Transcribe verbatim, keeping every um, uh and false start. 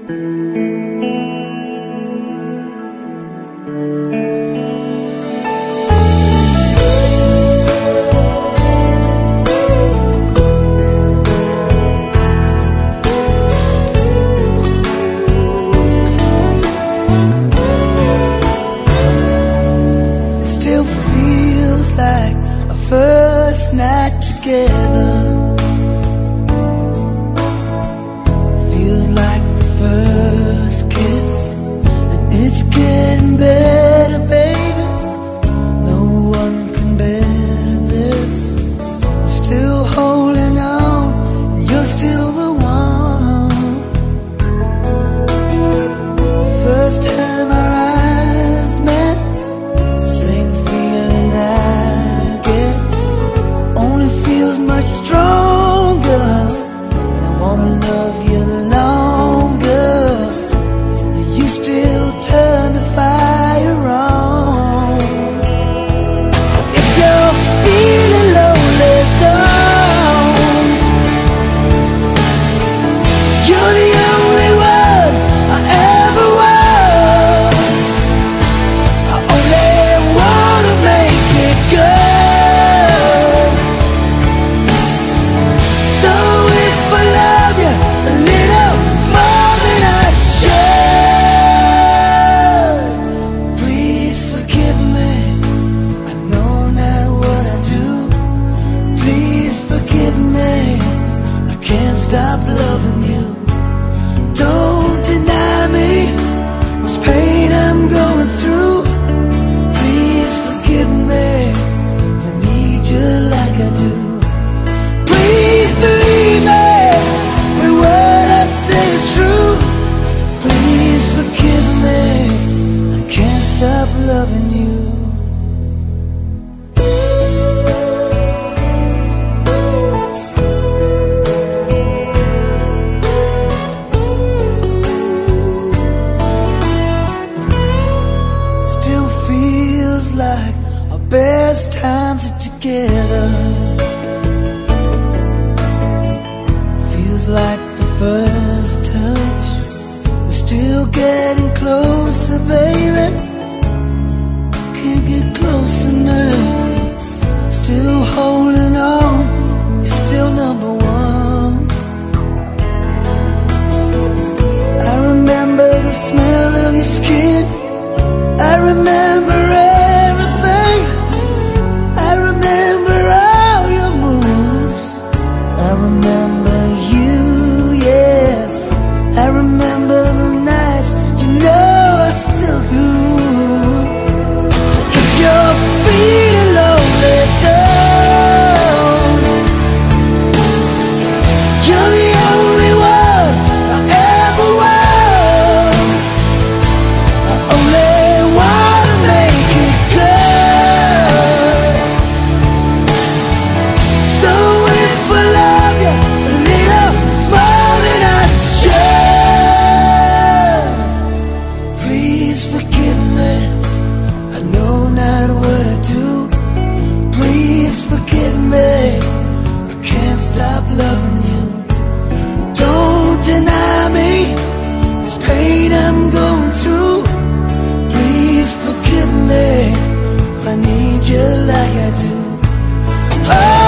First night together feels like the first kiss, and it's getting better, baby. No one can better this. Still holding on, you're still the one. First time our eyes met, same feeling I feels much stronger, and I wanna love you longer. You still turn the fire on. So if you're feeling lonely, don't. You're the only one I ever was. I only wanna make it good. Stop loving you. Don't deny me this pain I'm going through. Please forgive me. I need you like I do. Please believe me. Every word I say is true. Please forgive me. I can't stop loving you. Like our best times are together. Feels like the first touch. We're still getting closer, baby. Can't get close enough. Still holding on. You're still number one. I remember the smell of your skin. I remember everything. I remember all your moves. I remember you, yeah. I remember the nights, you know I still do. So if you're feeling lonely, don't. You're the only one I ever was. I only loving you. Don't deny me this pain I'm going through. Please forgive me if I need you like I do. Oh,